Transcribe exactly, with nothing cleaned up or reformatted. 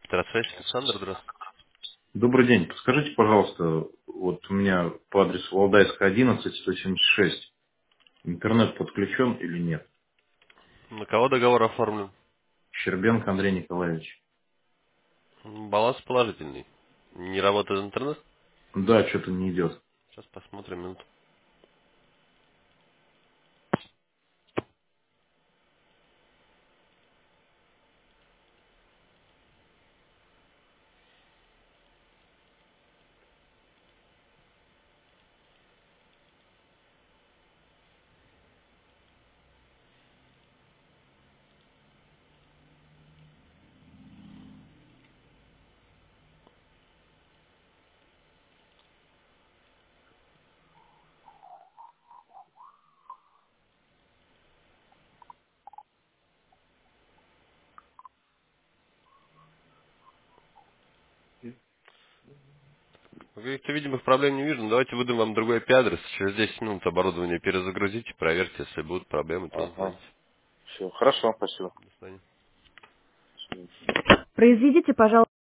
Здравствуйте, Александр, здравствуйте. Добрый день. Подскажите, пожалуйста, вот у меня по адресу Валдайская, одиннадцать, сто семьдесят шесть. Интернет подключен или нет? На кого договор оформлен? Щербенко Андрей Николаевич. М, Баланс положительный. Не работает интернет? Да, что-то не идет. Сейчас посмотрим минуту. Каких-то видимых проблем не вижу, но давайте выдам вам другой ай пи-адрес. Через десять минут оборудование перезагрузите, проверьте, если будут проблемы, то Ага. звоните. Все, хорошо, спасибо. До свидания. До свидания. Произведите, пожалуйста.